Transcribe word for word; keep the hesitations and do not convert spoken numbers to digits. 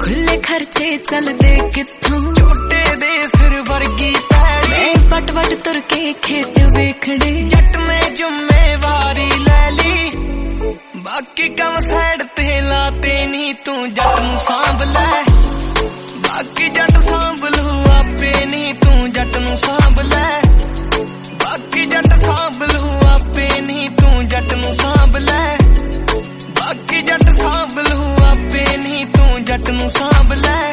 खुले खर्चे चलदे कित्थों, झूटे दे सिर वर्गी पैड़ी, मैं वट वट तुर के खेत वेखड़े, जट में जुम्मेवारी ले ली, बाकी कम साइड ते लाते नी तू जट नू सांभ लै, बाकी जट सांभ लू आपे नी तू जट नू सांभ लै, बाकी जट सांभ लू आपे नी तू जट नू सांभ लै, बाकी जट सांभ लू आपे नी तू जट नू सांभ लै।